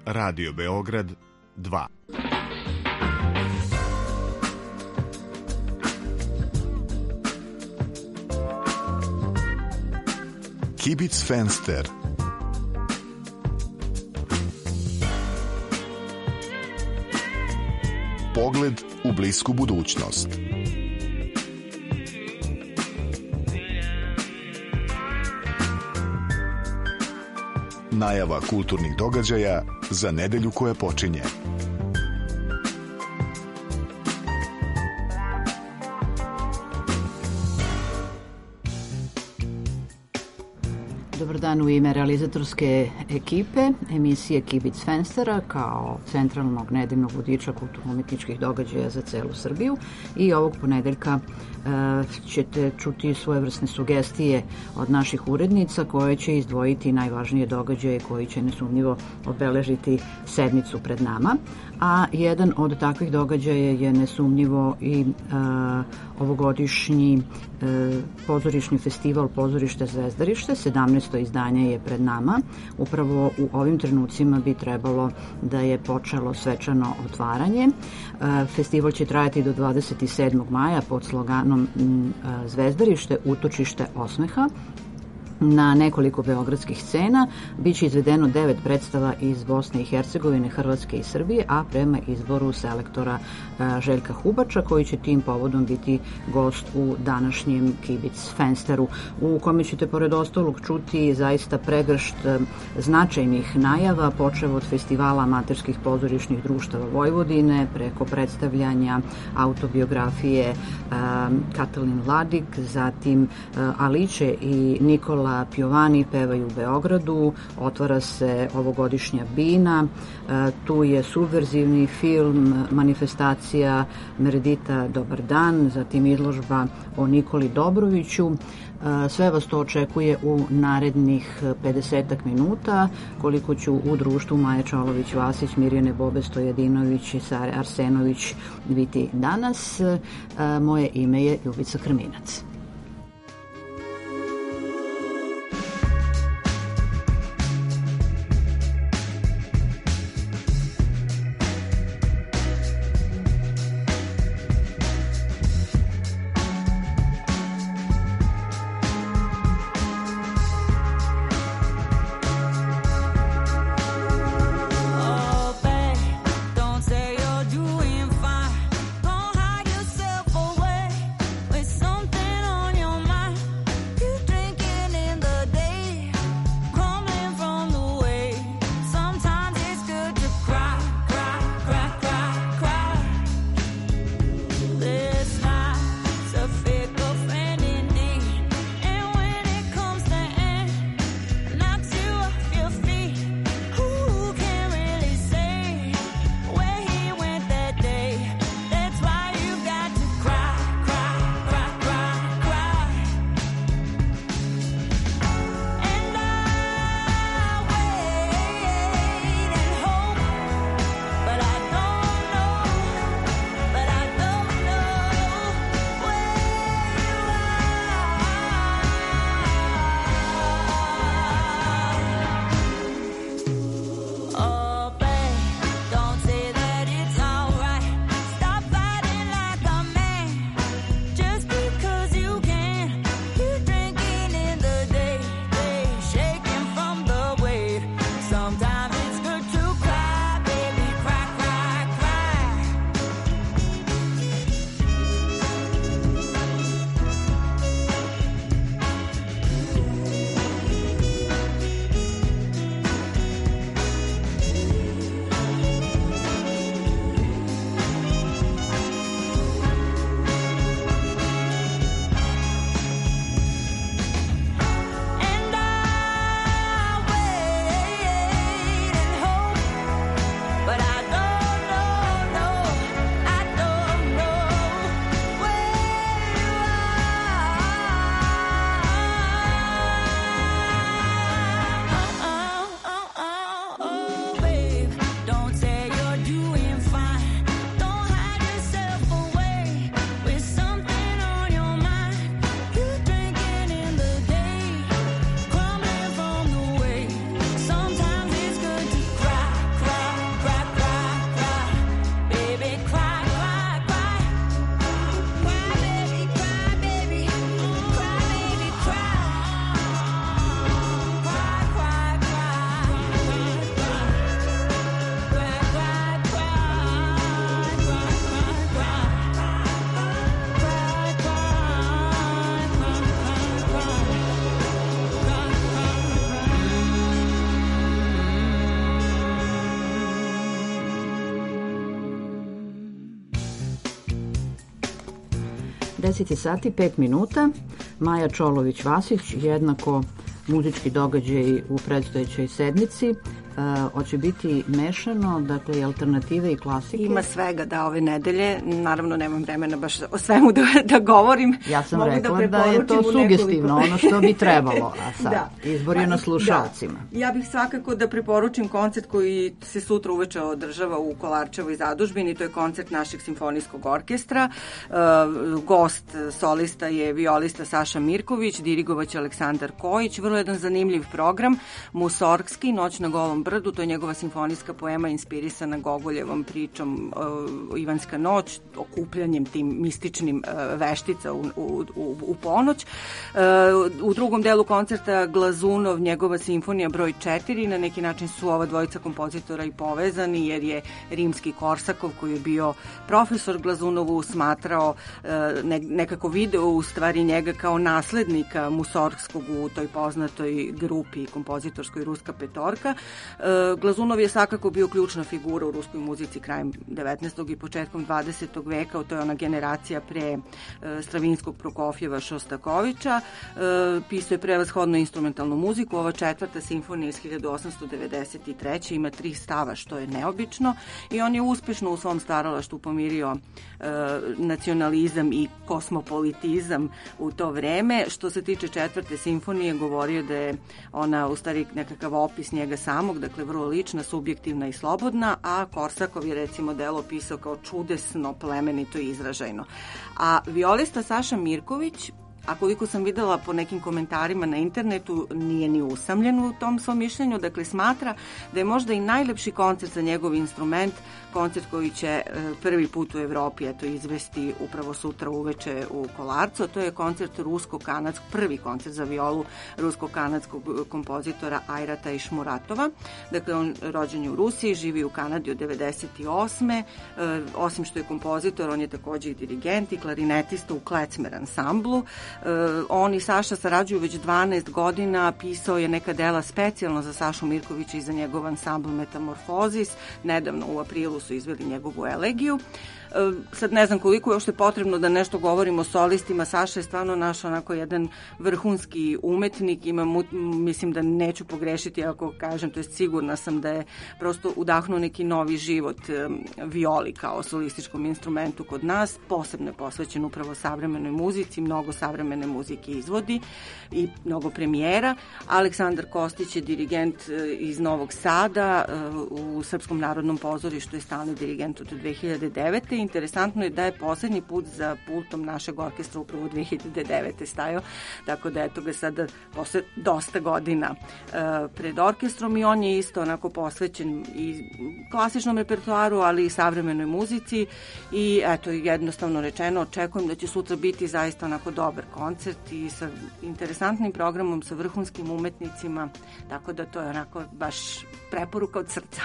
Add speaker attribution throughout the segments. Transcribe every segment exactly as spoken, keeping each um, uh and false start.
Speaker 1: Radio Beograd dva. Kibic Fenster. Pogled u blisku budućnost. Najava kulturnih događaja za nedelju koja počinje.
Speaker 2: Dobar dan u ime realizatorske ekipe emisije Kibic Fenstera kao centralnog nedeljnog vodiča kulturno-umetničkih događaja za celu Srbiju. I ovog ponedeljka uh, ćete čuti svojevrsne sugestije od naših urednica koje će izdvojiti najvažnije događaje koji će nesumnjivo obeležiti sedmicu pred nama. A jedan od takvih događaja je nesumnjivo i uh, ovogodišnji uh, pozorišni festival Pozorište Zvezdarište. sedamnaesto izdanje je pred nama. Upravo u ovim trenucima bi trebalo da je počelo svečano otvaranje. Uh, festival će trajati do dvadeset sedmog maja pod sloganom uh, Zvezdarište, utočište osmeha. Na nekoliko beogradskih scena biće izvedeno devet predstava iz Bosne i Hercegovine, Hrvatske i Srbije, a prema izboru selektora Željka Hubača, koji će tim povodom biti gost u današnjem Kibic Fensteru, u kome ćete pored ostalog čuti zaista pregršt značajnih najava, počev od festivala amaterskih pozorišnih društava Vojvodine, preko predstavljanja autobiografije Katalin Vladik, zatim Aliće i Nikola Piovani pevaju u Beogradu, otvara se ovogodišnja Bina, tu je subverzivni film, manifestacija Meredita Dobar dan, zatim izložba o Nikoli Dobroviću. Sve vas to očekuje u narednih pedesetak minuta, koliko ću u društvu Maje Čolović-Vasić, Mirjane Bobe Stojadinović i Sare Arsenović biti danas. Moje ime je Ljubica Krminac.
Speaker 3: Doing fine, don't hide yourself away with something
Speaker 2: deset sati, pet minuta. Maja Čolović-Vasić, jednako muzički događaj u predstojećoj sednici. Uh, hoće biti mešano, dakle, i alternative i klasike.
Speaker 3: Ima svega, da, ove nedelje. Naravno, nemam vremena baš o svemu da, da govorim.
Speaker 2: Ja sam Mogu rekla da, da je to sugestivno, ono što bi trebalo, a sad da. Izbor je na slušalcima.
Speaker 3: Da. Ja bih svakako da preporučim koncert koji se sutra uveče održava u Kolarčevoj zadužbini, to je koncert našeg simfonijskog orkestra. Uh, gost solista je violista Saša Mirković, dirigovaće Aleksandar Kojić, vrlo jedan zanimljiv program, Musorgski, Noć na Golom brdu, to je njegova simfonijska poema inspirisana Gogoljevom pričom uh, Ivanska noć, okupljanjem tim mističnim uh, veštica u, u, u, u ponoć. Uh, u drugom delu koncerta Glazunov, njegova simfonija broj četiri, na neki način su ova dvojica kompozitora i povezani, jer je rimski Korsakov, koji je bio profesor Glazunovu, smatrao uh, ne, nekako video u stvari njega kao naslednika Musorgskog u toj poznatoj grupi kompozitorskoj Ruska petorka. Glazunov je svakako bio ključna figura u ruskoj muzici krajem devetnaestog i početkom dvadesetog veka, to je ona generacija pre Stravinskog, Prokofjeva, Šostakovića. Pisao je prevashodno instrumentalnu muziku. Ova četvrta simfonija iz hiljadu osamsto devedeset treće ima tri stava, što je neobično, i on je uspešno u svom staralaštvu pomirio nacionalizam i kosmopolitizam u to vreme. Što se tiče četvrte simfonije, govorio da je ona u stvari nekakav opis njega samog, dakle vrlo lična, subjektivna i slobodna, a Korsakov je recimo delo pisao kao čudesno, plemenito i izražajno. A violista Saša Mirković, a koliko sam videla po nekim komentarima na internetu, nije ni usamljen u tom svom mišljenju, dakle smatra da je možda i najlepši koncert za njegov instrument, koncert koji će prvi put u Evropi eto izvesti upravo sutra uveče u Kolarcu. To je koncert rusko-kanadskog, prvi koncert za violu rusko-kanadskog kompozitora Ajrata Išmuratova. Dakle, on rođen je u Rusiji, živi u Kanadi od devedeset osme. E, osim što je kompozitor, on je takođe i dirigent i klarinetista u Klecmer ansamblu. E, on i Saša sarađuju već dvanaest godina, pisao je neka dela specijalno za Sašu Mirkovića i za njegov ansambl Metamorfozis. Nedavno u aprilu su izveli njegovu elegiju. Sad ne znam koliko je uopšte potrebno da nešto govorimo o solistima. Saša je stvarno naš onako jedan vrhunski umetnik. Ima, mislim da neću pogrešiti ako kažem, to je sigurna sam da je prosto udahnuo neki novi život violi kao solističkom instrumentu kod nas. Posebno je posvećen upravo savremenoj muzici, mnogo savremene muzike izvodi i mnogo premijera. Aleksandar Kostić je dirigent iz Novog Sada, u Srpskom narodnom pozorištu je stalni dirigent od dve hiljade devete. Interesantno je da je poslednji put za pultom našeg orkestra upravo dve hiljade devete stajao, tako da eto ga sada posle dosta godina uh, pred orkestrom, i on je isto onako posvećen i klasičnom repertoaru, ali i savremenoj muzici, i eto, jednostavno rečeno, očekujem da će sutra biti zaista onako dobar koncert i sa interesantnim programom, sa vrhunskim umetnicima, tako da to je onako baš preporuka od srca.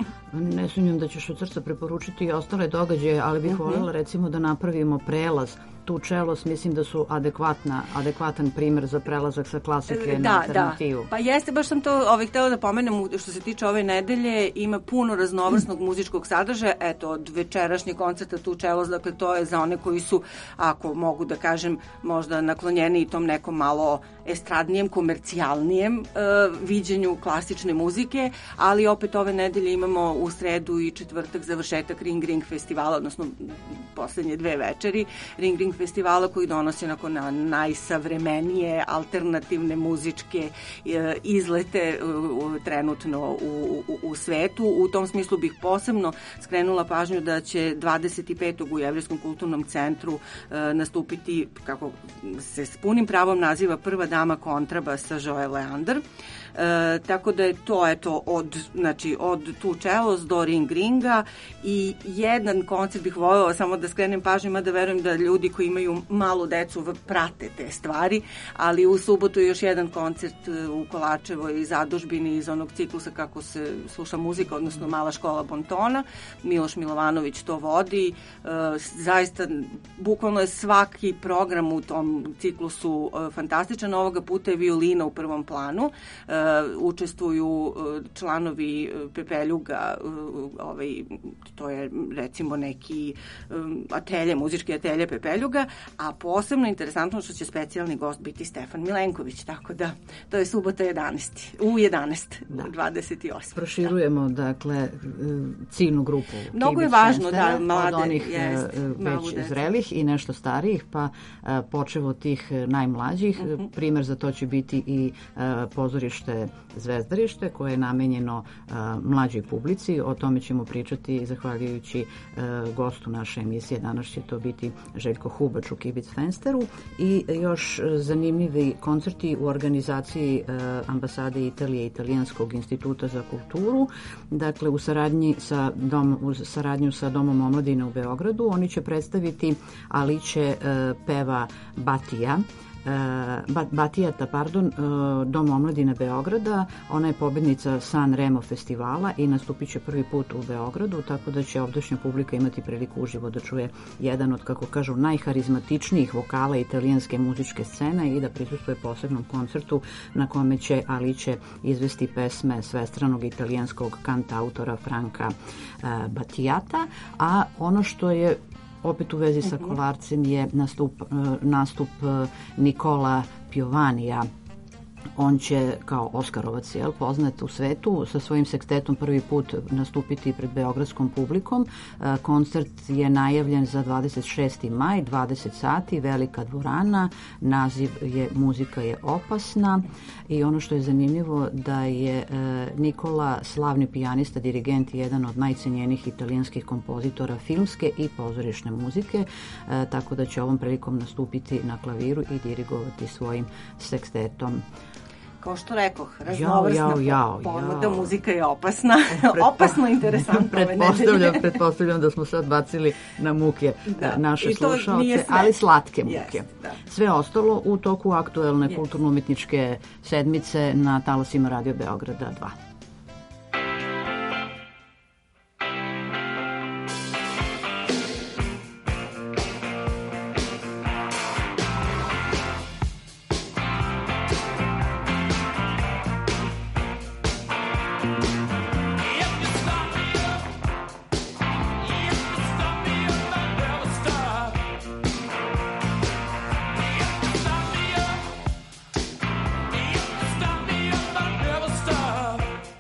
Speaker 2: Ne sumnjam da ćeš od srca preporučiti i ostale događaje, ali bih uh-huh. voljela recimo da napravimo prelaz. Tu čelos mislim da su adekvatna, adekvatan primer za prelazak sa klasike da, na alternativu.
Speaker 3: Da, pa jeste, baš sam to ovaj, htjela da pomenem, što se tiče ove nedelje, ima puno raznovrsnog muzičkog sadržaja, eto, od večerašnjeg koncerta Tu čelos, dakle to je za one koji su, ako mogu da kažem, možda naklonjeni i tom nekom malo estradnijem, komercijalnijem uh, viđenju klasične muzike, ali opet ove nedelje imamo u sredu i četvrtak završetak Ring Ring festivala, odnosno poslednje dve večeri Ring Ring festivala, koji donosi onako na najsavremenije alternativne muzičke e, izlete u, trenutno u, u, u svetu. U tom smislu bih posebno skrenula pažnju da će dvadeset petog u Jevrejskom kulturnom centru e, nastupiti, kako se s punim pravom naziva, prva dama kontrabasa Joe Leander. E, tako da je to eto od, znači, od Tu čelos do Ring Ringa, i jedan koncert bih voljela samo da skrenem pažnju, mada verujem da ljudi koji imaju malu decu prate te stvari, ali u subotu je još jedan koncert u Kolarčevoj zadužbini iz onog ciklusa kako se sluša muzika, odnosno Mala škola bontona. Miloš Milovanović to vodi. E, zaista, bukvalno je svaki program u tom ciklusu e, fantastičan. Ovoga puta je violina u prvom planu. E, učestvuju članovi Pepeljuga, ovaj, to je recimo neki atelje, muzički atelje Pepeljuga, a posebno interesantno što će specijalni gost biti Stefan Milenković, tako da to je subota jedanaeste u jedanaest, da. dvadeset osam.
Speaker 2: Proširujemo, dakle, ciljnu grupu.
Speaker 3: Mnogo je važno da
Speaker 2: mlade, od onih
Speaker 3: jest,
Speaker 2: već zrelih i nešto starijih, pa počevo od tih najmlađih. Uh -huh. Primer za to će biti i pozorište Zvezdarište, koje je namenjeno mlađoj publici. O tome ćemo pričati zahvaljujući gostu naše emisije. Danas će to biti Željko Hubač u Kibitz Fensteru i još zanimljivi koncerti u organizaciji ambasade Italije i Italijanskog instituta za kulturu. Dakle, u saradnji sa dom, uz saradnju sa Domom omladine u Beogradu oni će predstaviti Aliće peva Batija. Batijata, pardon, Dom omladine Beograda. Ona je pobednica San Remo festivala i nastupit će prvi put u Beogradu, tako da će ovdašnja publika imati priliku uživo da čuje jedan od, kako kažu, najharizmatičnijih vokala italijanske muzičke scene i da prisustuje posebnom koncertu na kome će Aliće izvesti pesme svestranog italijanskog kantautora Franka Batijata, a ono što je opet u vezi sa Kolarcem je nastup, nastup Nikola Piovanija. On će kao Oskarovac, jel, poznat u svetu, sa svojim sekstetom prvi put nastupiti pred beogradskom publikom. Koncert je najavljen za dvadeset šesti maj, dvadeset sati, velika dvorana, naziv je Muzika je opasna i ono što je zanimljivo da je Nikola slavni pijanista, dirigent i jedan od najcenjenijih italijanskih kompozitora filmske i pozorišne muzike, tako da će ovom prilikom nastupiti na klaviru i dirigovati svojim sekstetom.
Speaker 3: Kao što rekoh, raznovrsna
Speaker 2: jao, jao,
Speaker 3: ponuda,
Speaker 2: jao.
Speaker 3: Muzika je opasna. Opasno interesantno.
Speaker 2: pretpostavljam, pretpostavljam da smo sad bacili na muke da. naše slušaoce, ali slatke muke.
Speaker 3: Yes, da.
Speaker 2: Sve ostalo u toku aktuelne yes. kulturno-umetničke sedmice na talasima Radio Beograda dva.
Speaker 4: Stop me up, I never stop.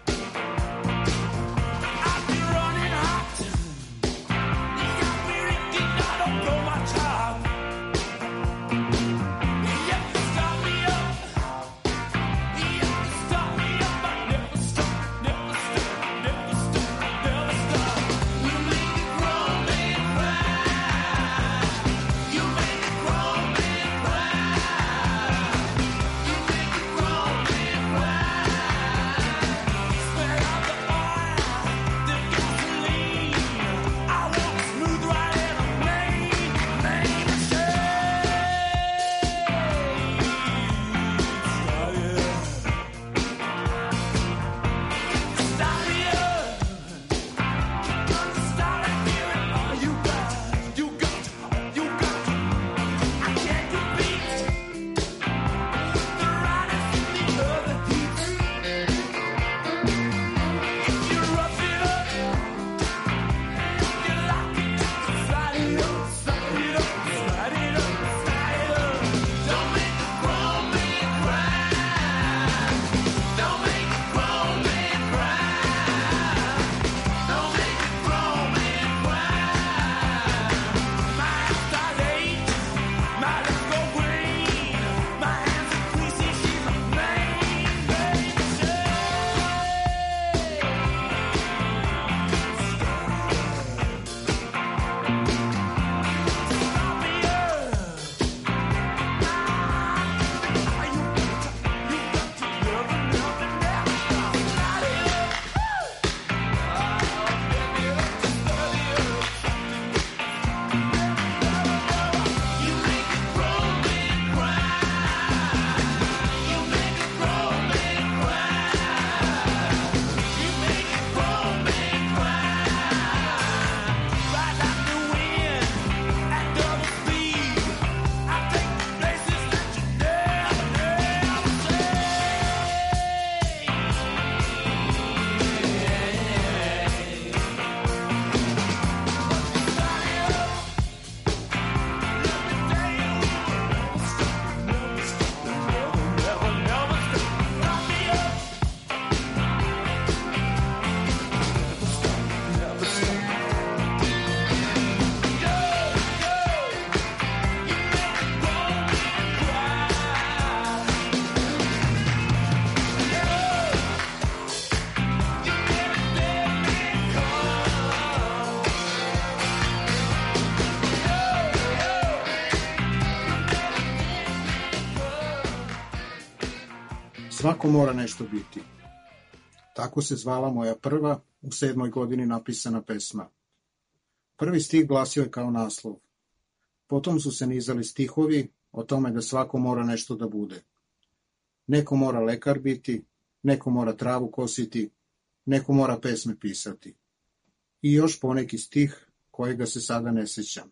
Speaker 4: Svako mora nešto biti. Tako se zvala moja prva u sedmoj godini napisana pesma. Prvi stih glasio je kao naslov. Potom su se nizali stihovi o tome da svako mora nešto da bude. Neko mora lekar biti, neko mora travu kositi, neko mora pesme pisati. I još poneki stih kojega se sada ne sjećam.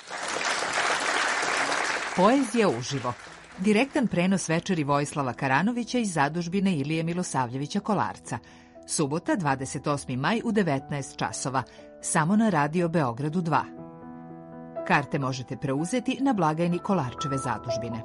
Speaker 5: Poezija uživo. Direktan prenos večeri Vojislava Karanovića iz zadužbine Ilije Milosavljevića Kolarca. Subota, dvadeset osmi maj u devetnaest časova. Samo na Radio Beogradu dva. Karte možete preuzeti na blagajni Kolarčeve zadužbine.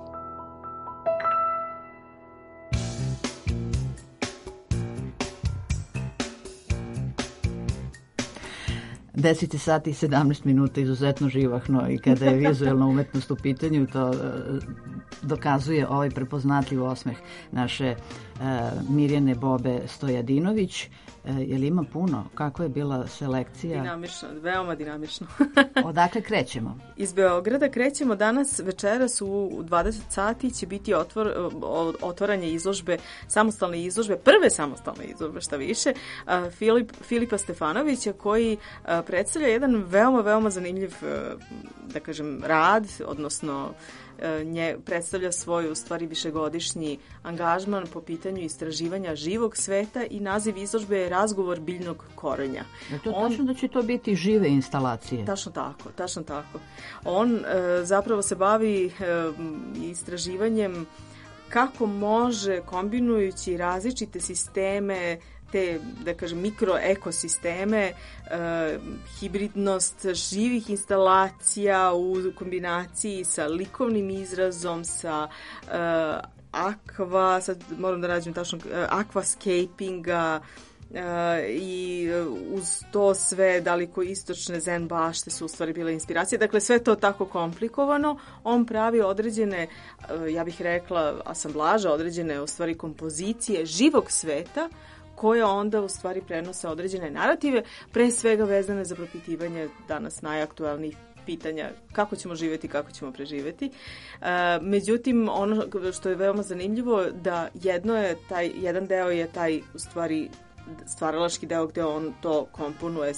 Speaker 2: deset sati i sedamnaest minuta, izuzetno živahno, i kada je vizualna umetnost u pitanju, to uh, dokazuje ovaj prepoznatljiv osmeh naše uh, Mirjane Bobe Stojadinović. Uh, je li ima puno? Kako je bila selekcija?
Speaker 6: Dinamično, veoma dinamično.
Speaker 2: Odakle krećemo?
Speaker 6: Iz Beograda krećemo danas, večeras u dvadeset sati će biti otvor, otvaranje izložbe, samostalne izložbe, prve samostalne izložbe, šta više, uh, Filip, Filipa Stefanovića, koji uh, predstavlja jedan veoma, veoma zanimljiv, da kažem, rad, odnosno nje predstavlja svoj, u stvari, višegodišnji angažman po pitanju istraživanja živog sveta i naziv izložbe je Razgovor biljnog korenja.
Speaker 2: Je to On, tačno da će to biti žive instalacije?
Speaker 6: Tačno tako, tačno tako. On e, zapravo se bavi e, istraživanjem kako može, kombinujući različite sisteme, te, da kažem, mikroekosisteme, e, hibridnost živih instalacija u kombinaciji sa likovnim izrazom, sa e, akva, sad moram da rađem tačno, aquascapinga, Uh, i uz to sve daleko istočne zen bašte su u stvari bile inspiracije. Dakle, sve to tako komplikovano. On pravi određene, uh, ja bih rekla, asamblaže, određene u stvari kompozicije živog sveta koje onda u stvari prenose određene narative, pre svega vezane za propitivanje danas najaktualnijih pitanja kako ćemo živjeti, kako ćemo preživjeti. E, međutim, ono što je veoma zanimljivo, da jedno je taj, jedan deo je taj u stvari stvaralački deo gde on to komponuje,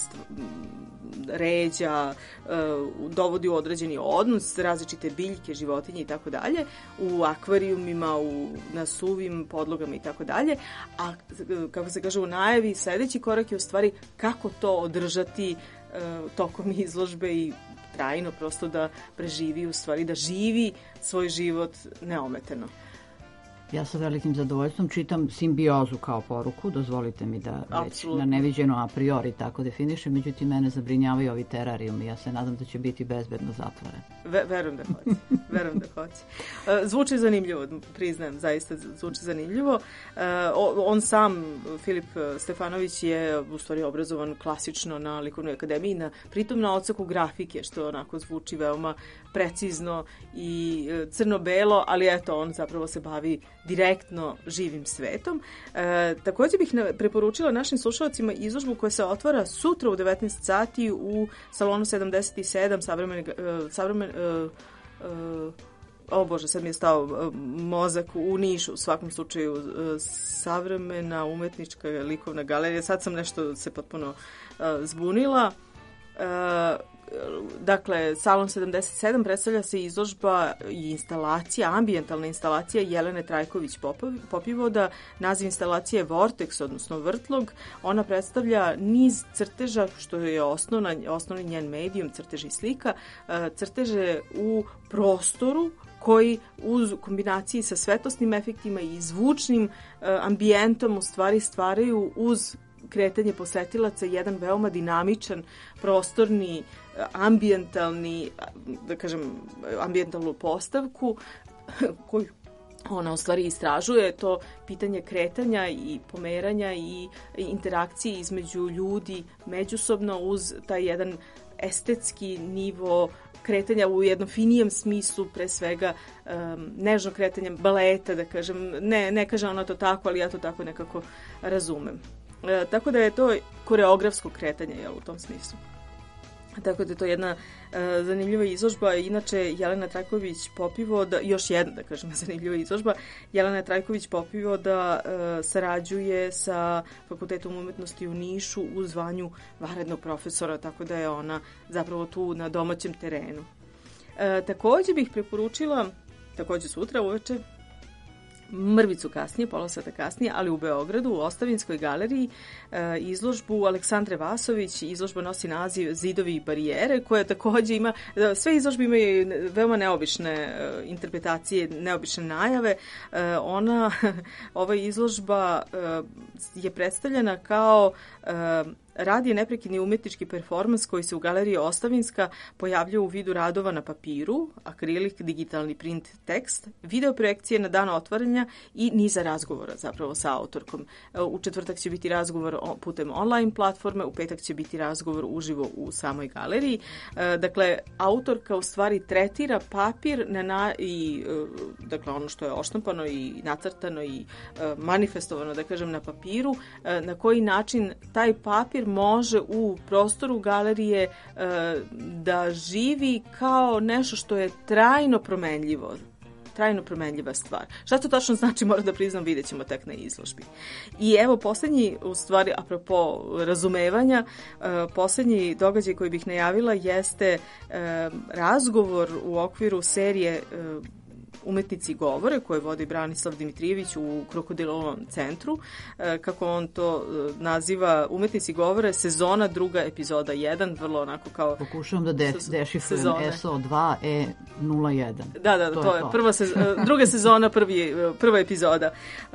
Speaker 6: ređa, dovodi u određeni odnos, različite biljke, životinje i tako dalje, u akvarijumima, u, na suvim podlogama i tako dalje. A kako se kaže u najavi, sledeći korak je u stvari kako to održati tokom izložbe i trajno, prosto da preživi, u stvari da živi svoj život neometeno.
Speaker 2: Ja sa velikim zadovoljstvom čitam simbiozu kao poruku, dozvolite mi da već na neviđeno a priori tako definišem, međutim mene zabrinjavaju ovi terarijumi, ja se nadam da će biti bezbedno zatvoren.
Speaker 6: Ve, verujem da hoće, verujem da hoće. Zvuči zanimljivo, priznajem, zaista zvuči zanimljivo. On sam, Filip Stefanović, je u stvari obrazovan klasično na Likovnoj akademiji, na, pritom na odseku grafike, što onako zvuči veoma precizno i crno-belo, ali eto, on zapravo se bavi direktno živim svetom. E, također bih preporučila našim slušalcima izložbu koja se otvara sutra u devetnaest sati u salonu sedamdeset sedam savremen, savremen uh, uh, o Bože, sad mi je stao uh, mozak u Nišu, u svakom slučaju uh, savremena umetnička likovna galerija. Sad sam nešto se potpuno uh, zbunila. Uh, Dakle, salon sedamdeset sedam predstavlja se izložba i instalacija, ambijentalna instalacija Jelene Trajković-Popivoda. Naziv instalacije je Vortex, odnosno vrtlog. Ona predstavlja niz crteža, što je osnovna, osnovni njen medijum, crtež i slika, crteže u prostoru koji uz kombinaciji sa svetlosnim efektima i zvučnim ambijentom u stvari stvaraju uz kretanje posetilaca jedan veoma dinamičan, prostorni, ambijentalni, da kažem, ambijentalnu postavku koju ona u stvari istražuje, to pitanje kretanja i pomeranja i interakcije između ljudi međusobno uz taj jedan estetski nivo kretanja u jednom finijem smislu, pre svega um, nežno kretanje baleta, da kažem, ne, ne kaže ona to tako, ali ja to tako nekako razumem. E, tako da je to koreografsko kretanje, jel, u tom smislu. Tako da je to jedna uh, zanimljiva izložba. Inače, Jelena Trajković-Popivoda, još jedna, da kažem, zanimljiva izložba, Jelena Trajković-Popivoda uh, sarađuje sa Fakultetom umetnosti u Nišu u zvanju vanrednog profesora, tako da je ona zapravo tu na domaćem terenu. Uh, takođe bih preporučila, takođe sutra uveče, mrvicu kasnije, pola sata kasnije, ali u Beogradu, u Ostavinskoj galeriji, izložbu Aleksandre Vasović. Izložba nosi naziv Zidovi i barijere, koja takođe ima, sve izložbe imaju veoma neobične interpretacije, neobične najave. Ona, ova izložba je predstavljena kao rad je neprekidni umetnički performans koji se u galeriji Ostavinska pojavljuje u vidu radova na papiru, akrilik, digitalni print, tekst, video projekcije na dan otvaranja i niza razgovora zapravo sa autorkom. U četvrtak će biti razgovor putem online platforme, u petak će biti razgovor uživo u samoj galeriji. Dakle, autorka u stvari tretira papir na, na i dakle ono što je oštampano i nacrtano i manifestovano, da kažem, na papiru, na koji način taj papir može u prostoru galerije e, da živi kao nešto što je trajno promenljivo, trajno promenljiva stvar. Šta to tačno znači, moram da priznam, vidjet ćemo tek na izložbi. I evo, poslednji, u stvari, apropo razumevanja, e, poslednji događaj koji bih najavila jeste e, razgovor u okviru serije e, Umetnici govore, koje vodi Branislav Dimitrijević u Krokodilovom centru, kako on to naziva, Umetnici govore, sezona druga, epizoda jedan, vrlo onako kao...
Speaker 2: Pokušavam da de dešifrujem S O dva E nula jedan.
Speaker 6: Da, da, to, to je to. Prva sez druga sezona, prvi, prva epizoda.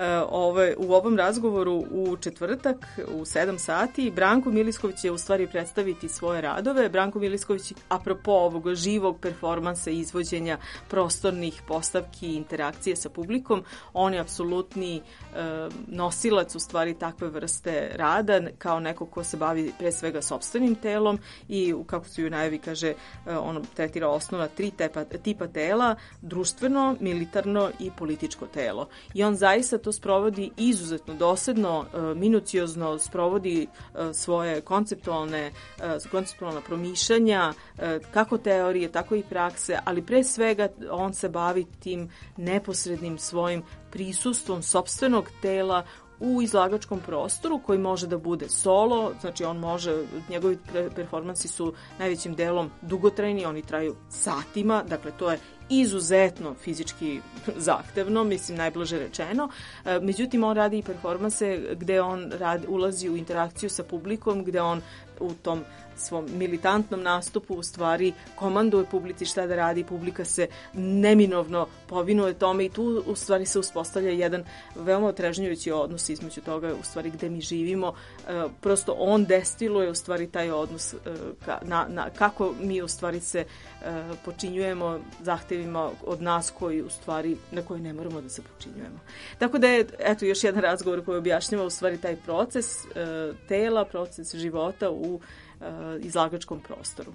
Speaker 6: Ove, u ovom razgovoru u četvrtak u sedam sati Branko Milisković će u stvari predstaviti svoje radove. Branko Milisković, apropo ovog živog performansa i izvođenja prostornih postavki i interakcije sa publikom, on je apsolutni e, nosilac u stvari takve vrste rada, kao neko ko se bavi pre svega sopstvenim telom i, kako se u najavi kaže, e, on tretira osnovna tri tepa, tipa tela, društveno, militarno i političko telo. I on zaista to sprovodi izuzetno dosadno, e, minuciozno, sprovodi e, svoje konceptualne, e, konceptualna promišljanja, e, kako teorije, tako i prakse, ali pre svega on se bavi tim neposrednim svojim prisustvom sopstvenog tela u izlagačkom prostoru koji može da bude solo, znači on može, njegovi performansi su najvećim delom dugotrajni, oni traju satima, dakle to je izuzetno fizički zahtevno, mislim najblaže rečeno. Međutim, on radi i performanse gde on radi, ulazi u interakciju sa publikom, gde on u tom svom militantnom nastupu u stvari komanduje publici šta da radi, publika se neminovno povinuje tome i tu u stvari se uspostavlja jedan veoma otrežnjujući odnos između toga u stvari gde mi živimo. E, prosto on destiluje u stvari taj odnos e, ka, na, na, kako mi u stvari se e, počinjujemo zahtevima od nas koji u stvari na koji ne moramo da se počinjujemo. Tako da je eto još jedan razgovor koji objašnjava u stvari taj proces e, tela, proces života u izlagačkom prostoru.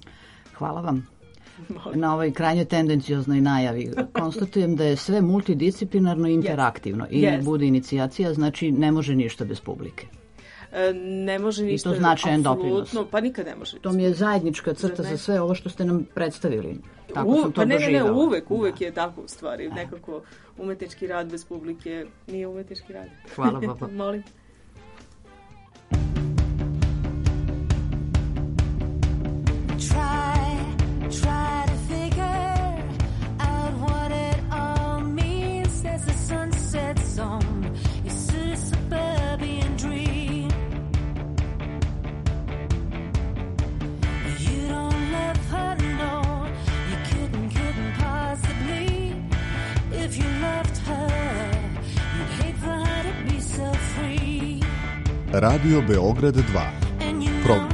Speaker 2: Hvala vam na ovoj krajnje tendencioznoj najavi. Konstatujem da je sve multidisciplinarno i interaktivno. Yes. I yes. bude inicijacija, znači ne može ništa bez publike.
Speaker 6: Ne može ništa.
Speaker 2: I to značajan doprinos.
Speaker 6: Pa nikad ne može.
Speaker 2: To mi je zajednička crta za sve ovo što ste nam predstavili. Tako
Speaker 6: U,
Speaker 2: sam to
Speaker 6: pa ne,
Speaker 2: doživjela.
Speaker 6: Ne, ne, uvek, uvek da. je tako u stvari. Nekako umetnički rad bez publike nije umetnički rad.
Speaker 2: Hvala, papa.
Speaker 6: Molim.
Speaker 7: Try, try to figure out what it all means. As the sun sets on, it's a suburban dream. You don't love her, no. You couldn't, couldn't possibly. If you loved her, you'd hate for her to be so free.
Speaker 1: Radio Beograd dva. Program.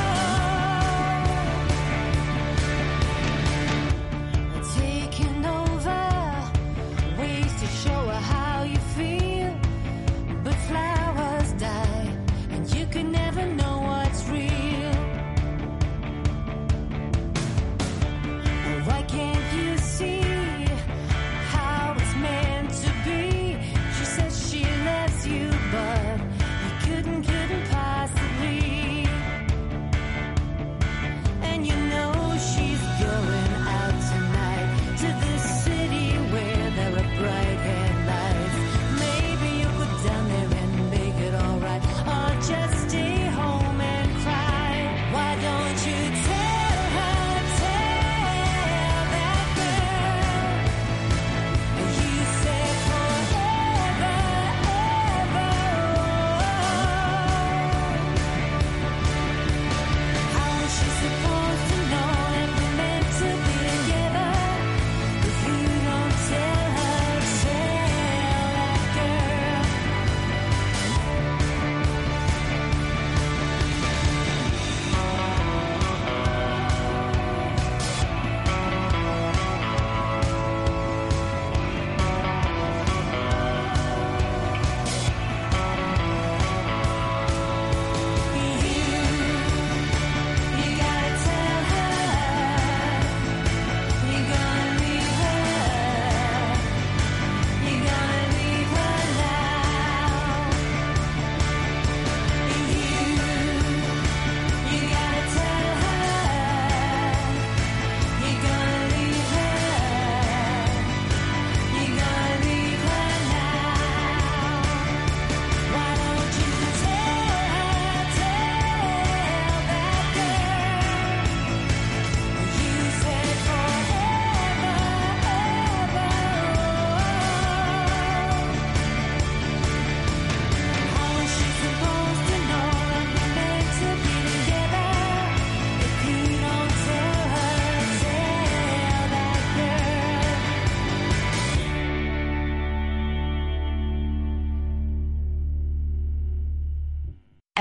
Speaker 7: Taking over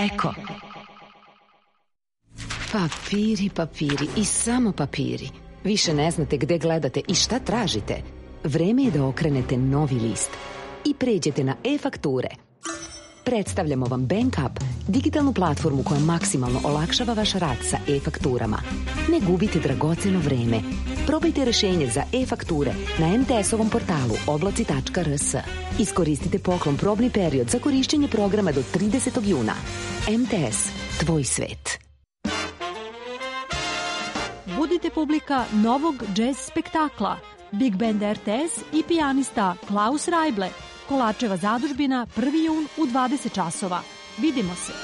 Speaker 8: Eko. Papiri, papiri i samo papiri. Više ne znate gde gledate i šta tražite. Vreme je da okrenete novi list i pređete na e-fakture. Predstavljamo vam BankUp, digitalnu platformu koja maksimalno olakšava vaš rad sa e-fakturama. Ne gubite dragoceno vreme. Probajte rešenje za e-fakture na em te es-ovom portalu oblaci tačka er es. Iskoristite poklon probni period za korišćenje programa do tridesetog juna. em te es, tvoj svet.
Speaker 9: Budite publika novog džez spektakla. Big Band er te es i pijanista Klaus Rajble. Kolarčeva zadužbina, prvi jun u dvadeset časova. Vidimo se.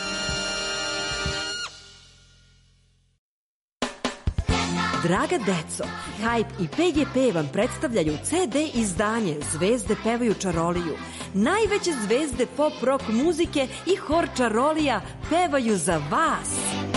Speaker 10: Draga deco, Hype i pe ge pe vam predstavljaju ce de izdanje Zvezde pevaju čaroliju. Najveće zvezde pop rock muzike i hor čarolija pevaju za vas.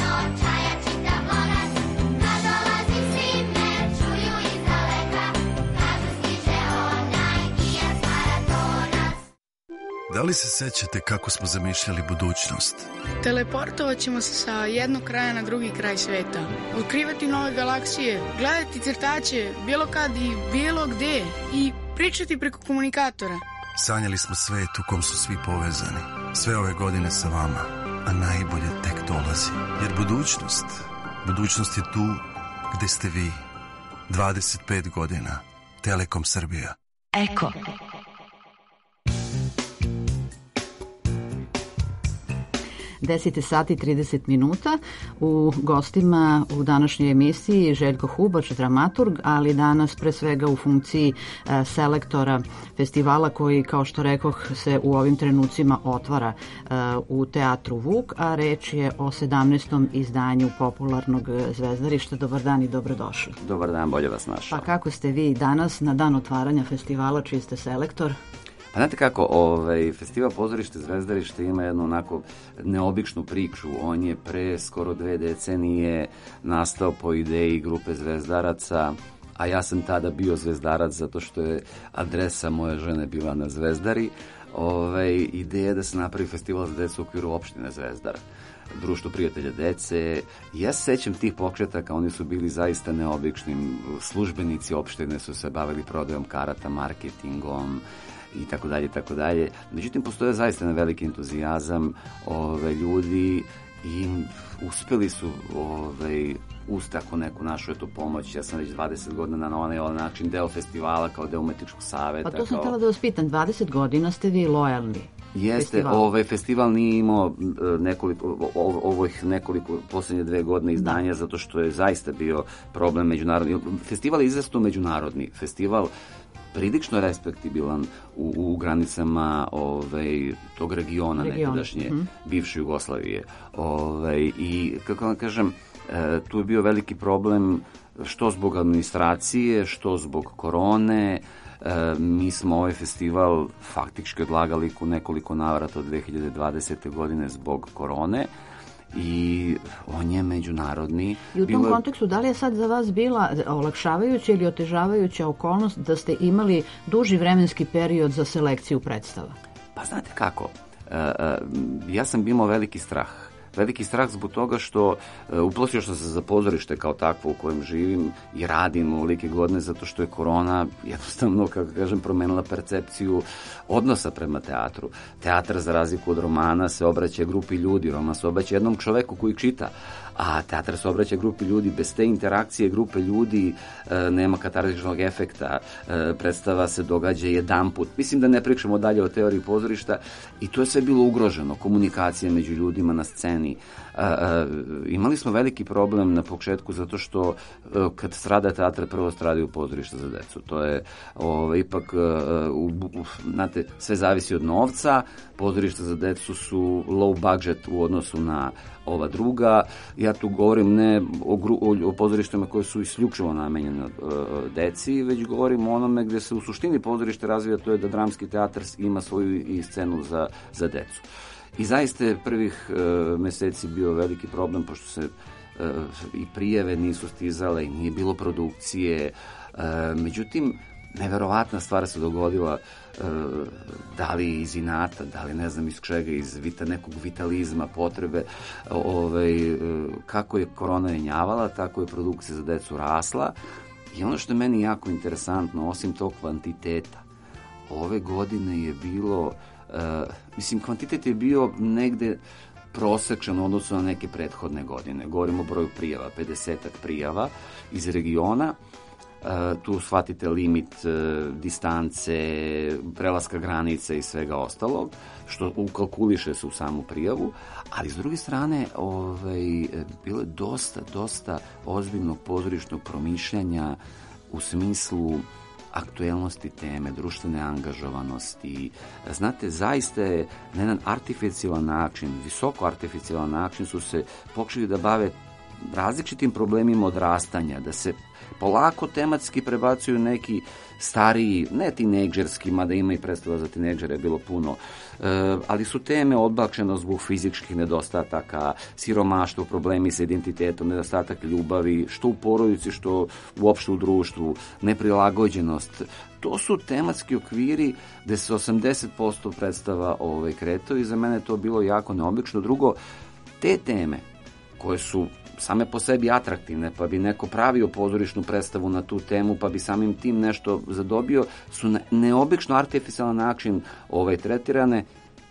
Speaker 11: Da li se sećate kako smo zamišljali budućnost?
Speaker 12: Teleportovat ćemo se sa jednog kraja na drugi kraj sveta. Otkrivati nove galaksije, gledati crtaće, bilo kad i bilo gde i pričati preko komunikatora.
Speaker 11: Sanjali smo svet u kom su svi povezani. Sve ove godine sa vama, a najbolje tek dolazi. Jer budućnost, budućnost je tu gde ste vi. dvadeset pet godina. Telekom Srbija.
Speaker 8: Eko.
Speaker 2: deset sati i trideset minuta. U gostima u današnjoj emisiji Željko Hubač, dramaturg, ali danas pre svega u funkciji e, selektora festivala koji, kao što rekoh, se u ovim trenucima otvara e, u Teatru Vuk, a reč je o sedamnaestom izdanju popularnog zvezdarišta. Dobar dan i dobrodošli.
Speaker 13: Dobar dan, bolje vas našao.
Speaker 2: Pa kako ste vi danas na dan otvaranja festivala, čiji ste selektor?
Speaker 13: Pa znate kako, ovaj, Festival pozorište Zvezdarište ima jednu onako neobičnu priču. On je pre skoro dve decenije nastao po ideji grupe zvezdaraca, a ja sam tada bio zvezdarac zato što je adresa moje žene bila na Zvezdari. Ovaj, ideja je da se napravi festival za decu u okviru opštine Zvezdara, društvo prijatelja dece. Ja se sećam tih pokretaka, oni su bili zaista neobičnim. Službenici opštine su se bavili prodajom karata, marketingom i tako dalje, tako dalje. Međutim, postoje zaista na veliki entuzijazam ove, ljudi i uspeli su ove, uz tako neku našu eto pomoć. Ja sam već dvadeset godina na onaj način deo festivala kao deo umetničkog saveta.
Speaker 2: Pa to sam
Speaker 13: kao...
Speaker 2: htjela da vas pitam, dvadeset godina ste vi lojalni.
Speaker 13: Jeste, festival. Ovaj festival nije imao nekoliko, ovih nekoliko posljednje dve godine izdanja, da. Zato što je zaista bio problem međunarodni. Festival je izrazito međunarodni. Festival prilično respektibilan u, u granicama ovaj, tog regiona Region. nekadašnje, mm. bivše Jugoslavije. Ovaj, I, kako vam kažem, e, tu je bio veliki problem što zbog administracije, što zbog korone. E, mi smo ovaj festival faktički odlagali u nekoliko navrata od dve hiljade dvadesete. godine zbog korone. I on je međunarodni.
Speaker 2: I u tom bilo... kontekstu, da li je sad za vas bila olakšavajuća ili otežavajuća okolnost da ste imali duži vremenski period za selekciju predstava?
Speaker 13: Pa znate kako, e, e, ja sam imao veliki strah. Veliki strah zbog toga što e, uplašio sam se za pozorište kao takvo u kojem živim i radim ovolike godine, zato što je korona jednostavno, kako kažem, promenila percepciju odnosa prema teatru. Teatr, za razliku od romana, se obraća grupi ljudi, roman se obraća jednom čoveku koji čita, a teatr se obraća grupi ljudi. Bez te interakcije grupe ljudi e, nema katarzičnog efekta, e, predstava se događa jedanput. Mislim da ne pričamo dalje o teoriji pozorišta i to je sve bilo ugroženo, komunikacija među ljudima na sceni. E, e, imali smo veliki problem na početku zato što e, kad strada teatr, prvo stradaju pozorišta za decu. To je o, ipak, e, u, u, znate, sve zavisi od novca. Pozorišta za decu su low budget u odnosu na ova druga. Ja tu govorim ne o, gru, o, o pozorištima koje su isključivo namenjene uh, deci, već govorim o onome gde se u suštini pozorište razvija, to je da dramski teatar ima svoju i scenu za, za decu. I zaista je prvih uh, meseci bio veliki problem, pošto se uh, i prijave nisu stizale i nije bilo produkcije. Uh, međutim, neverovatna stvar se dogodila, da li iz inata, da li ne znam iz čega, iz vita, nekog vitalizma, potrebe, ovaj, kako je korona jenjavala, tako je produkcija za decu rasla. I ono što je meni jako interesantno, osim tog kvantiteta, ove godine je bilo, uh, mislim, kvantitet je bio negde prosečan u odnosu na neke prethodne godine. Govorimo o broju prijava, pedesetak prijava iz regiona. Uh, tu shvatite limit uh, distance, prelaska granice i svega ostalog, što ukalkuliše se u samu prijavu, ali s druge strane ovaj, bilo je dosta, dosta ozbiljnog pozorišnog promišljanja u smislu aktuelnosti teme, društvene angažovanosti. Znate, zaista je na jedan artificijalan način, visoko artificijalan način su se počeli da bave različitim problemima odrastanja, da se polako tematski prebacuju neki stariji, ne tinejdžerski, mada ima i predstava za tinejdžere, je bilo puno, e, ali su teme odbačene zbog fizičkih nedostataka, siromaštvo, problemi sa identitetom, nedostatak ljubavi, što u porodici, što uopšte u društvu, neprilagođenost. To su tematski okviri gde se osamdeset posto predstava ovaj, kretao i za mene to bilo jako neobično. Drugo, te teme koje su same po sebi atraktivne, pa bi neko pravio pozorišnu predstavu na tu temu, pa bi samim tim nešto zadobio, su na neobično artificijalan način ovaj, tretirane,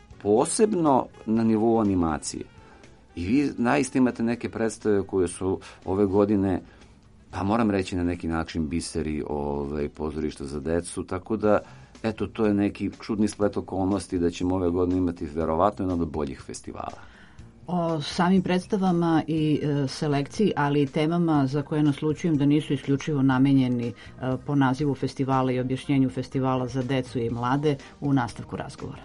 Speaker 13: posebno na nivou animacije. I vi naista imate neke predstave koje su ove godine, pa moram reći na neki način biseri ovaj, pozorišta za decu, tako da eto, to je neki čudni splet okolnosti da ćemo ove godine imati verovatno jedan od boljih festivala.
Speaker 2: O samim predstavama i e, selekciji, ali i temama za koje naslučujem da nisu isključivo namenjeni e, po nazivu festivala i objašnjenju festivala za decu i mlade u nastavku razgovora.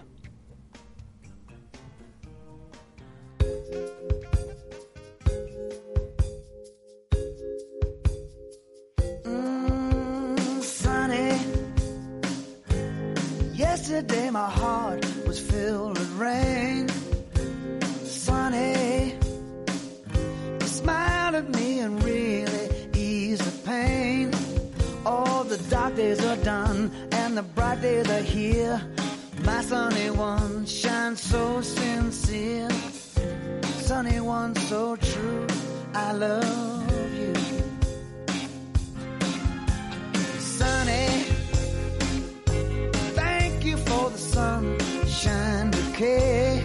Speaker 14: Mm, sunny. Yesterday my heart was filled with rain. Sunny, you smiled at me and really eased the pain. All the dark days are done and the bright days are here. My sunny one shines so sincere. Sunny one so true, I love you. Sunny, thank you for the sunshine bouquet.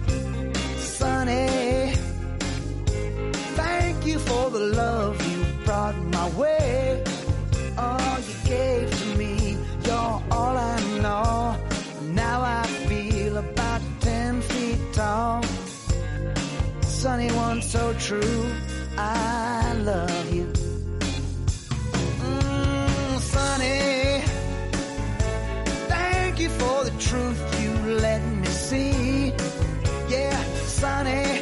Speaker 14: Sunny, thank you for the love you brought my way. All you gave to me, you're all I know. Now I feel about ten feet tall. Sunny one so true, I love you. Mm, sunny, thank you for the truth you let me see. Yeah, sunny,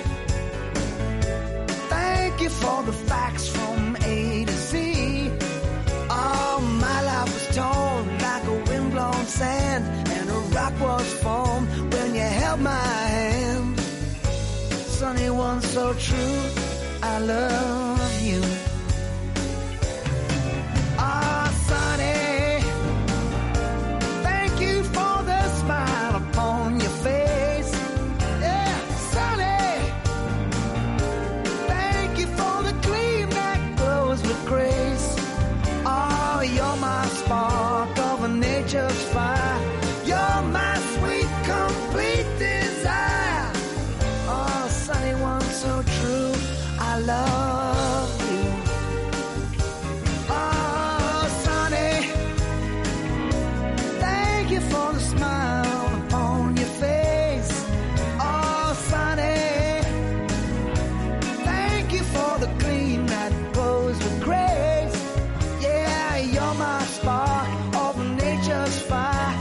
Speaker 14: thank you for the facts from A to Z. All my life was torn like a windblown sand, and a rock was formed when you held my hand. Sunny one so true, I love you. Ah, sunny, thank you for the smile upon your face. Yeah, sunny, thank you for the gleam that glows with grace. Oh, you're my spark of nature's fire. You're my sweet, complete desire. Oh, sunny one so true, I love you. Oh, sunny, thank you for the smile upon your face. Oh, sunny, thank you for the gleam that glows with grace. Yeah, you're my spark of nature's fire.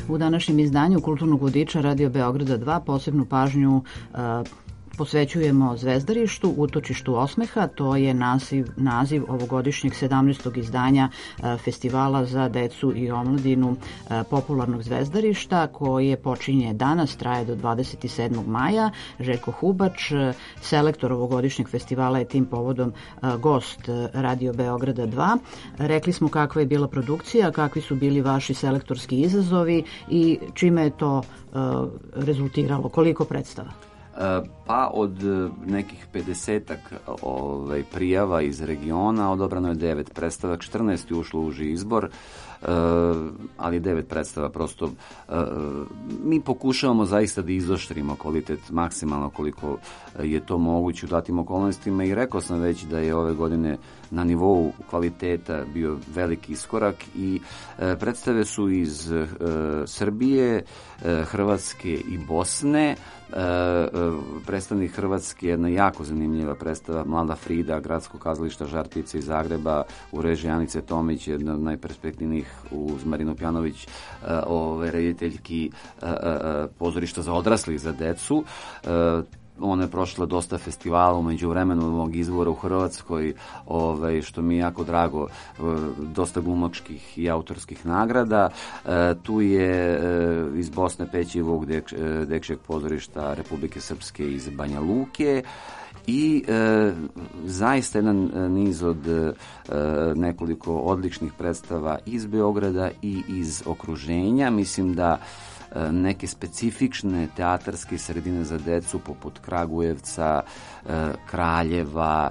Speaker 2: U današnjem izdanju Kulturnog vodiča Radio Beograda dva posebnu pažnju uh, posvećujemo Zvezdarištu, utočištu osmeha. To je naziv, naziv ovogodišnjeg sedamnaestog izdanja e, festivala za decu i omladinu e, popularnog Zvezdarišta, koje počinje danas, traje do dvadeset sedmog maja. Željko Hubač, e, selektor ovogodišnjeg festivala, je tim povodom e, gost e, Radio Beograda dva. Rekli smo kakva je bila produkcija, kakvi su bili vaši selektorski izazovi i čime je to e, rezultiralo, koliko predstava?
Speaker 13: Pa od nekih pedesetak ovaj, prijava iz regiona odabrano je devet predstava, četrnaest je ušlo u uži izbor, Uh, ali devet predstava prosto uh, mi pokušavamo zaista da izoštrimo kvalitet maksimalno koliko je to moguće u datim okolnostima i rekao sam već da je ove godine na nivou kvaliteta bio veliki iskorak i uh, predstave su iz uh, Srbije, uh, Hrvatske i Bosne. Uh, uh, predstavnik Hrvatske je jedna jako zanimljiva predstava Mlada Frida, Gradsko kazališta Žartice iz Zagreba u režiji Anice Tomić, jedna od najperspektivnijih uz Marinu Pjanović, uh, ove, rediteljki uh, uh, pozorišta za odrasli i za decu. Uh, Ona je prošla dosta festivala umeđu vremenu ovog izvora u Hrvatskoj, ovaj, što mi je jako drago, dosta glumačkih i autorskih nagrada. E, tu je e, iz Bosne Peći Vuk Dek, Dekšeg pozorišta Republike Srpske iz Banja Luke i e, zaista jedan niz od e, nekoliko odličnih predstava iz Beograda i iz okruženja. Mislim da neke specifične teatarske sredine za decu poput Kragujevca, Kraljeva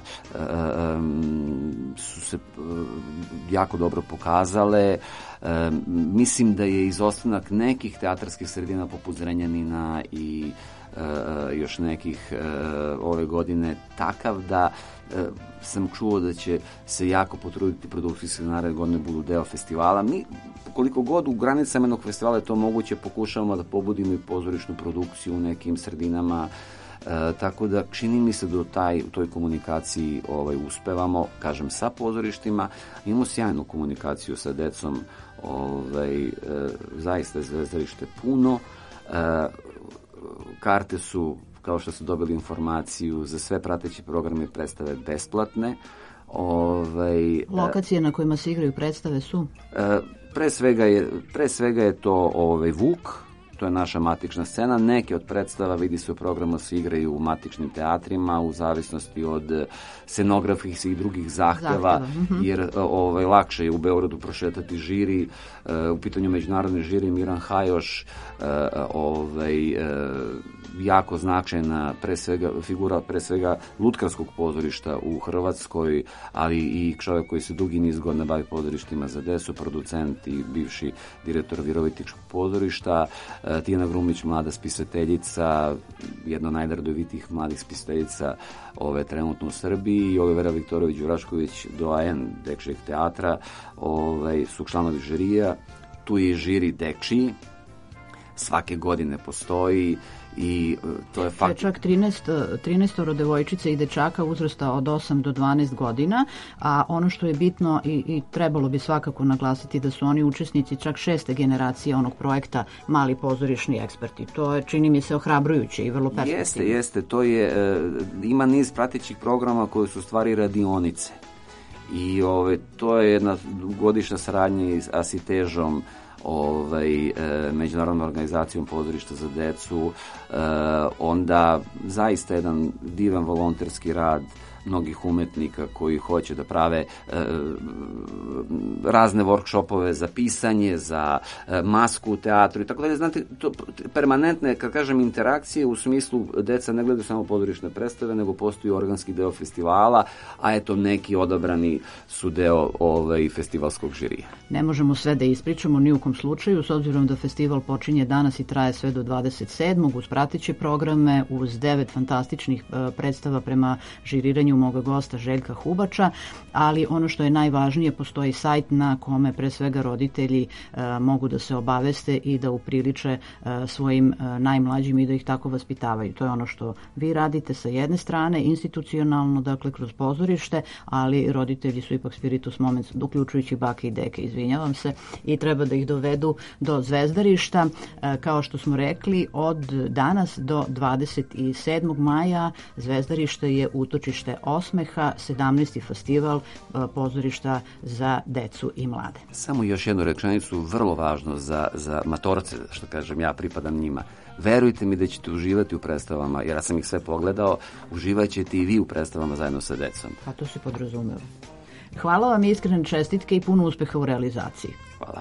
Speaker 13: su se jako dobro pokazale. Mislim da je izostanak nekih teatarskih sredina poput Zrenjanina i još nekih ove godine takav da sam čuo da će se jako potruditi produkcijski naredne godine budu deo festivala. Mi, koliko god u granicama jednog festivala je to moguće, pokušavamo da pobudimo i pozorišnu produkciju u nekim sredinama, e, tako da čini mi se da u, taj, u toj komunikaciji ovaj, uspevamo, kažem, sa pozorištima. Imamo sjajnu komunikaciju sa decom, ovaj, e, zaista je Zvezdarište puno. E, karte su, kao što su dobili informaciju, za sve prateći programe i predstave besplatne. Ovaj,
Speaker 2: Lokacije na kojima se igraju predstave su?
Speaker 13: E, pre, svega je, pre svega je to ovaj, Vuk, to je naša matična scena. Neke od predstava, vidi se u programu, se igraju u matičnim teatrima u zavisnosti od scenografskih i drugih zahteva, mm-hmm. jer ovaj, lakše je u Beogradu prošetati žiri. E, u pitanju međunarodne žiri Miran Hajoš, e, ovaj, e, jako značajna pre svega, figura pre svega lutkarskog pozorišta u Hrvatskoj, ali i čovjek koji se dugi niz godina bavi pozorištima za decu, producent i bivši direktor Virovitičkog pozorišta. E, Tijana Grumić, mlada spisateljica, jedna od najdarodovitijih mladih spisateljica ove trenutno u Srbiji, i Olivera Viktorović Đurašković, doajen Dekšeg teatra, ovaj, su članovi žirija. Tu je žiri Dekši, svake godine postoji i to je fakt.
Speaker 2: Čak trinaest, trinaest devojčica i dečaka uzrasta od osam do dvanaest godina, a ono što je bitno i, i trebalo bi svakako naglasiti da su oni učesnici čak šeste generacije onog projekta Mali pozorišni eksperti. To je, čini mi se, ohrabrujuće i vrlo perspektivno.
Speaker 13: Jeste, jeste. To je, ima niz pratećih programa koji su u stvari radionice. I ove, to je jedna godišnja saradnja s Asitežom, ovaj, e, međunarodnom organizacijom pozorišta za decu, e, onda zaista jedan divan volonterski rad mnogih umetnika koji hoće da prave e, razne workshopove za pisanje, za e, masku u teatru i tako dalje. Znate, to permanentne, kad kažem, interakcije u smislu deca ne gledaju samo pozorišne predstave, nego postoji organski deo festivala, a eto neki odabrani su deo ovaj, festivalskog žirija.
Speaker 2: Ne možemo sve da ispričamo ni u kom slučaju, s obzirom da festival počinje danas i traje sve do dvadeset sedmog uz prateće programe, uz devet fantastičnih e, predstava prema žiriranju moga gosta Željka Hubača, ali ono što je najvažnije, postoji sajt na kome pre svega roditelji e, mogu da se obaveste i da upriliče e, svojim e, najmlađim i da ih tako vaspitavaju. To je ono što vi radite sa jedne strane, institucionalno, dakle kroz pozorište, ali roditelji su ipak spiritus moments, uključujući bake i deke, izvinjavam se, i treba da ih dovedu do zvezdarišta. Kao što smo rekli, od danas do dvadeset sedmog maja zvezdarište je utočište osmeha, sedamnaesti festival pozorišta za decu i mlade.
Speaker 13: Samo još jednu rečenicu, vrlo važno za, za matorce, što kažem, ja pripadam njima. Verujte mi da ćete uživati u predstavama, jer ja sam ih sve pogledao, uživat ćete i vi u predstavama zajedno sa decom.
Speaker 2: Pa to se podrazumeva. Hvala vam, iskrene čestitke i puno uspeha u realizaciji.
Speaker 13: Hvala.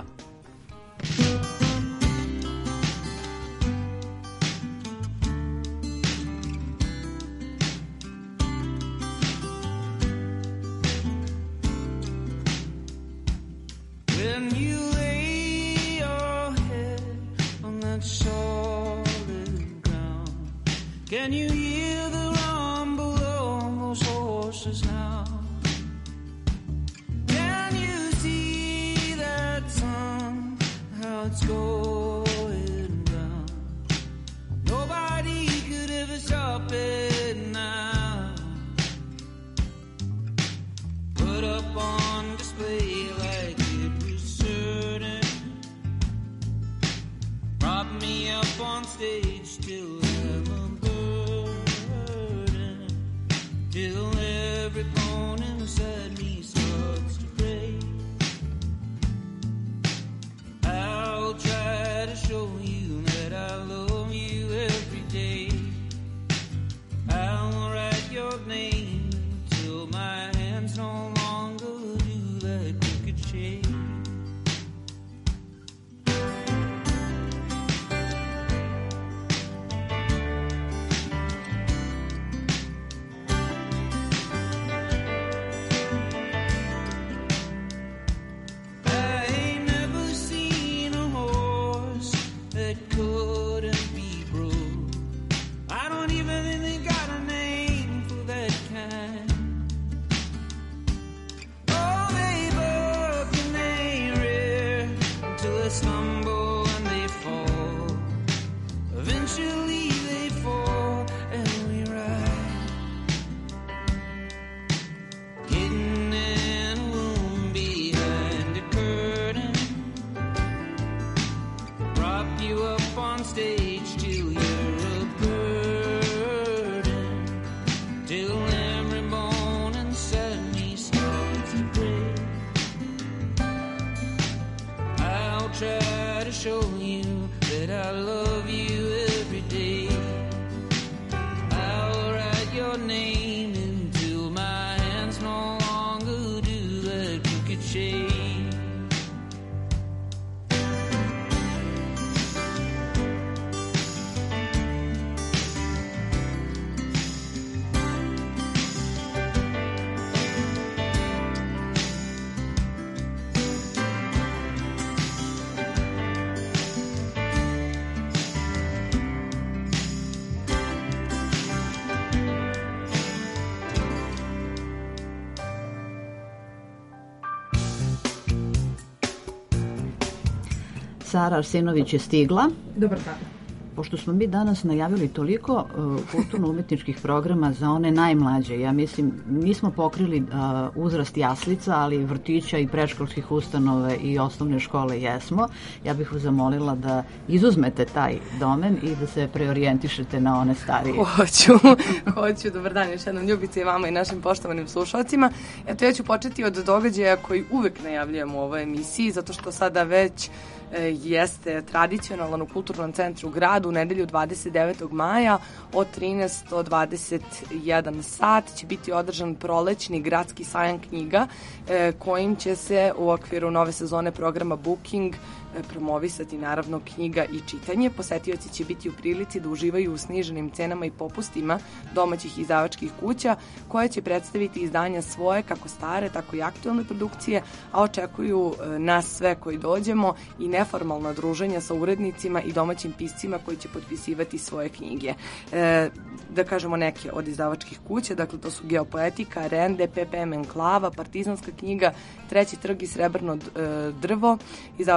Speaker 15: Can you hear the rumble of those horses now? Can you see that sun, how it's going down? Nobody could ever stop it now. Put up on display like it was certain. Prop me up on stage till till every bone inside me starts to break. I'll try to show you that I love you every day. I'll write your name till my hands no longer do that crooked shake.
Speaker 2: Sara Arsenović je stigla.
Speaker 6: Dobar dan.
Speaker 2: Pošto smo mi danas najavili toliko uh, kulturno-umetničkih programa za one najmlađe, ja mislim, nismo pokrili uh, uzrast jaslica, ali vrtića i predškolskih ustanove i osnovne škole jesmo. Ja bih vas zamolila da izuzmete taj domen i da se preorijentišete na one starije.
Speaker 16: Hoću, hoću. Dobar dan još jednom, Ljubice, i vama i našim poštovanim slušalcima. Eto, ja ću početi od događaja koji uvek najavljujemo u ovoj emisiji, zato što sada već jeste tradicionalan u Kulturnom centru gradu u nedelju dvadeset devetog maja od trinaest do dvadeset jedan sat će biti održan prolećni gradski sajam knjiga kojim će se u okviru nove sezone programa Booking promovisati naravno knjiga i čitanje. Posetioci će biti u prilici da uživaju u sniženim cenama i popustima domaćih izdavačkih kuća koje će predstaviti izdanja svoje kako stare tako i aktuelne produkcije, a očekuju nas sve koji dođemo i neformalna druženja sa urednicima i domaćim piscima koji će potpisivati svoje knjige. E, da kažemo neke od izdavačkih kuća, dakle to su Geopoetika, Rende, P P M Enklava, Partizanska knjiga, Treći trg i Srebrno drvo, izdavačka kuća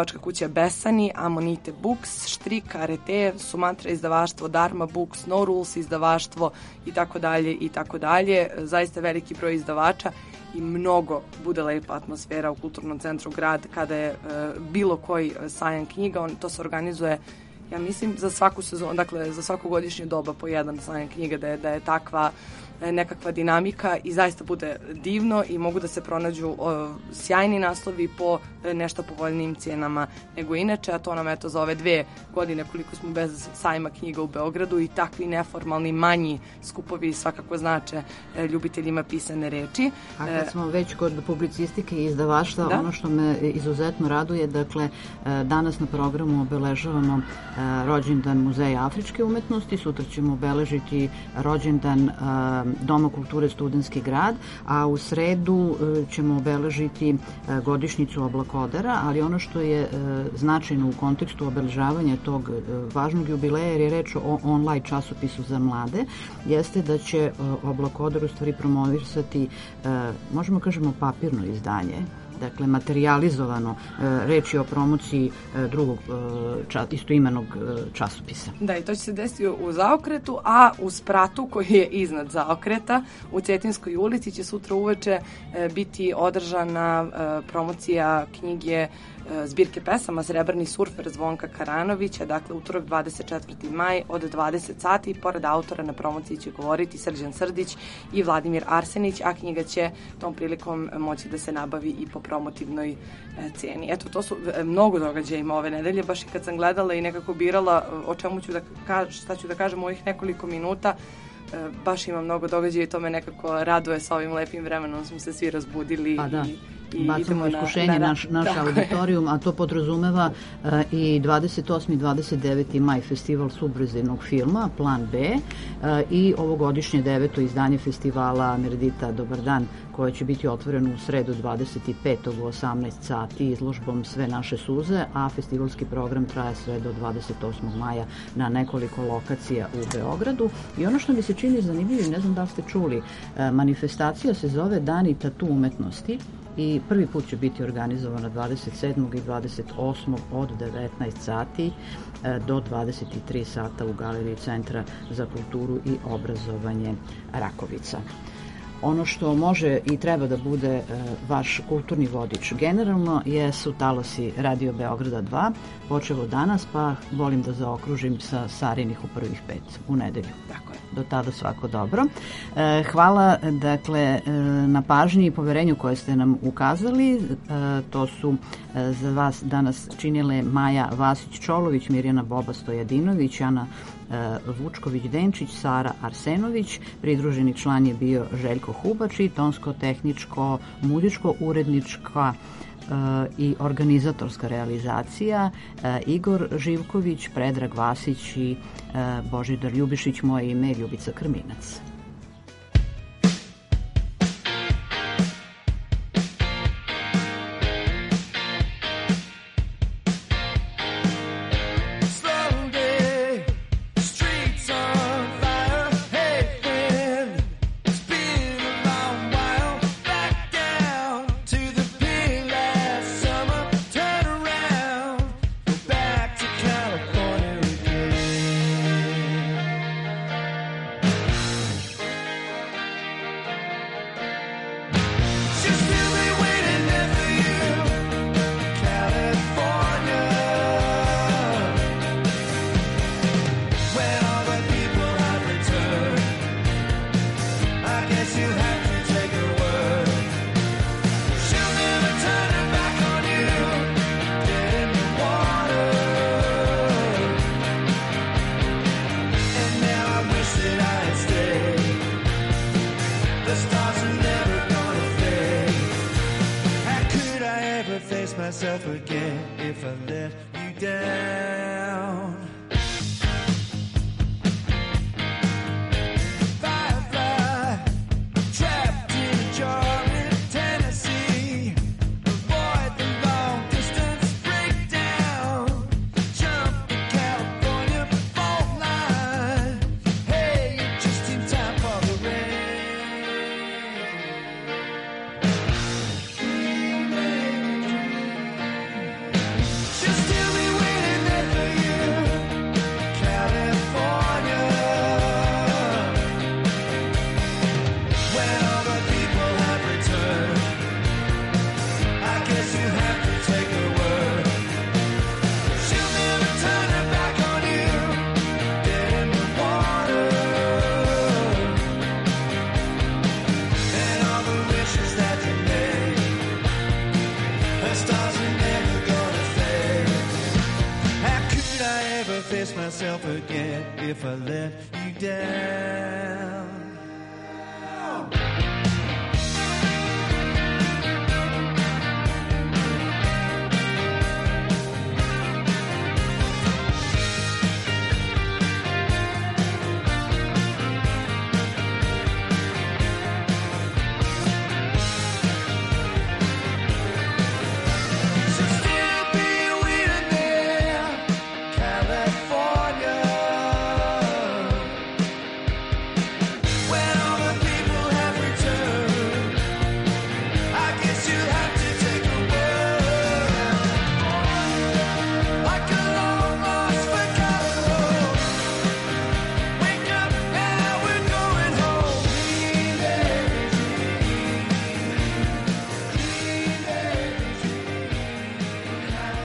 Speaker 16: kuća Besani, Amonite Books, Štrik, Arete, Sumatra izdavaštvo, Dharma Books, No Rules izdavaštvo i tako dalje i tako dalje. Zaista veliki broj izdavača i mnogo bude lepa atmosfera u Kulturnom centru grad kada je e, bilo koji sajam knjiga. On, to se organizuje, ja mislim, za svaku sezonu, dakle za svaku godišnju doba po jedan sajam knjiga, da je, da je takva nekakva dinamika i zaista bude divno i mogu da se pronađu o, sjajni naslovi po e, nešto povoljnijim cijenama nego inače, a to nam eto za ove dve godine koliko smo bez sajma knjiga u Beogradu i takvi neformalni manji skupovi svakako znače e, ljubiteljima pisane reči.
Speaker 2: A kad smo već kod publicistike i izdavaštva, da? Ono što me izuzetno raduje, dakle danas na programu obeležavamo rođendan Muzeja afričke umetnosti, sutra ćemo obeležiti rođendan Doma kulture Studentski grad, a u sredu ćemo obeležiti godišnjicu Oblakodera, ali ono što je značajno u kontekstu obeležavanja tog važnog jubileja, jer je reč o online časopisu za mlade, jeste da će Oblakoder u stvari promovisati, možemo kažemo, papirno izdanje, dakle materijalizovano, reč je o promociji drugog ča, istoimenog časopisa.
Speaker 16: Da, i to će se desiti u Zaokretu, a u spratu koji je iznad Zaokreta u Cetinskoj ulici će sutra uveče biti održana promocija knjige zbirke pesama Srebrni surfer Zvonka Karanovića, dakle utorak dvadeset četvrti maj od dvadeset sati. Pored autora na promociji će govoriti Srđan Srdić i Vladimir Arsenić, a knjiga će tom prilikom moći da se nabavi i po promotivnoj ceni. Eto, to su mnogo događaja ima ove nedelje, baš i kad sam gledala i nekako birala o čemu ću da kažem, šta ću da kažem u ovih nekoliko minuta, baš ima mnogo događaja i to me nekako raduje. Sa ovim lepim vremenom smo se svi razbudili.
Speaker 2: Pa da.
Speaker 16: I
Speaker 2: bacamo iskušenje na, naš, naš auditorijum, a to podrazumeva uh, i dvadeset osmi i dvadeset deveti maj festival subverzivnog filma Plan B uh, i ovogodišnje deveto izdanje festivala Meredita Dobar dan, koje će biti otvoreno u sredu dvadeset petog u osamnaest sati izložbom Sve naše suze, a festivalski program traje sve do dvadeset osmog maja na nekoliko lokacija u Beogradu. I ono što mi se čini zanimljivo, ne znam da li ste čuli, uh, manifestacija se zove Dani tatu umetnosti i prvi put će biti organizovana dvadeset sedmog i dvadeset osmog od devetnaest sati do dvadeset tri sata u Galeriji Centra za kulturu i obrazovanje Rakovica. Ono što može i treba da bude e, vaš kulturni vodič generalno jesu talasi Radio Beograda dva, počevo danas, pa volim da zaokružim sa Sarinih u prvih pet u nedelju.
Speaker 16: Tako je.
Speaker 2: Do tada svako dobro. E, hvala dakle e, na pažnji i poverenju koje ste nam ukazali. E, to su e, za vas danas činile Maja Vasić-Čolović, Mirjana Boba Stojadinović, Ana Vučković-Denčić, Sara Arsenović. Pridruženi član je bio Željko Hubač i tonsko-tehničko, muzičko-urednička i organizatorska realizacija Igor Živković, Predrag Vasić i Božidar Ljubišić. Moje ime je Ljubica Krminac.
Speaker 14: Myself again if I let you down. Firefly, trapped in a jar in Tennessee. Avoid the long distance breakdown. Jump the California fault line. Hey, you're just in time for the rain. Just myself again if I let you down.